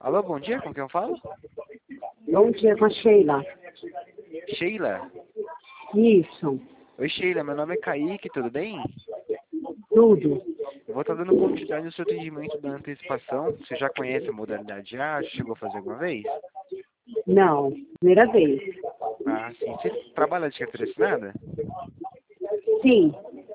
Alô, bom dia, com quem eu falo? Bom dia, com a Sheila. Sheila? Isso, Oi, Sheila, meu nome é Kaique, tudo bem? tudo. Eu vou estar dando continuidade no seu atendimento da antecipação. Você já conhece a modalidade já? Chegou a fazer alguma vez? Não, primeira vez. Ah, sim. Você trabalha de carteira assinada? Sim,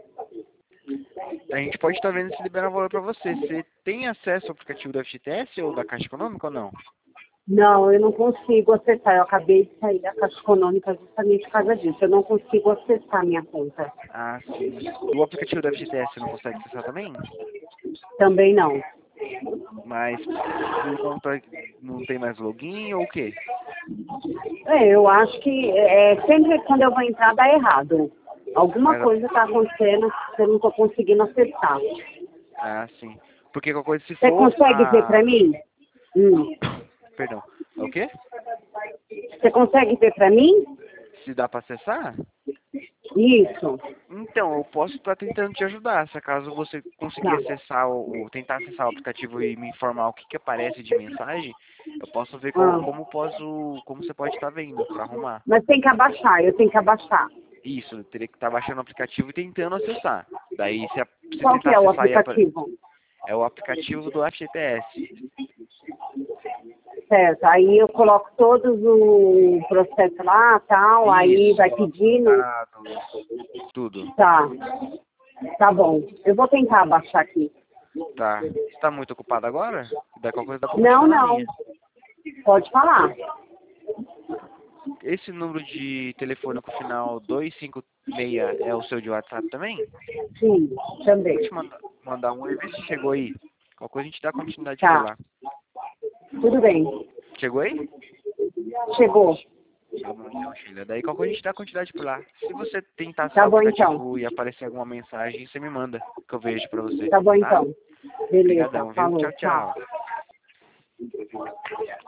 A gente pode estar vendo se libera valor para você. Você tem acesso ao aplicativo da FGTS ou da Caixa Econômica ou não? não, eu não consigo acessar. Eu acabei de sair da Caixa Econômica justamente por causa disso. Eu não consigo acessar a minha conta. Ah, sim. O aplicativo da FGTS você não consegue acessar também? Também não. Mas por conta não tem mais login ou o quê? Eu acho que sempre quando eu vou entrar dá errado. Alguma Mas, coisa está acontecendo que eu não estou conseguindo acessar. sim. Porque qualquer coisa se Você for consegue ver para mim? Perdão. O quê? Você consegue ver para mim? Se dá para acessar? Isso. Então, eu posso estar tentando te ajudar. Se acaso você conseguir Tá. acessar tentar acessar o aplicativo e me informar o que que aparece de mensagem, eu posso ver Ah. como você pode estar vendo para arrumar. Mas tem que abaixar, eu tenho que abaixar. Isso, eu teria que estar baixando o aplicativo e tentando acessar. Daí, se Qual que tentar é o acessar, aplicativo? é o aplicativo do FGTS. Certo, aí eu coloco todos o processo lá, tal, aí Isso, vai coloca os pedindo. dados, tudo. Tá, tá bom. Eu vou tentar abaixar aqui. Tá. Você está muito ocupado agora? Daí qualquer coisa dá pra Não, continuar na não. linha. Pode falar. Esse número de telefone com o final 256 é o seu de WhatsApp também? Sim, Vou também. te mandar um e ver se chegou aí. Qualquer coisa a gente dá continuidade por Tá, lá. tudo bem. Chegou aí? Chegou. Tá bom então, Sheila. Daí qualquer coisa a gente dá continuidade por lá. Se você tentar acessar Tá o bom então. aplicativo e aparecer alguma mensagem, você me manda, que eu vejo pra você. Tá bom Tá? então. Beleza, Obrigadão, viu? falou, Tchau, tchau. tchau.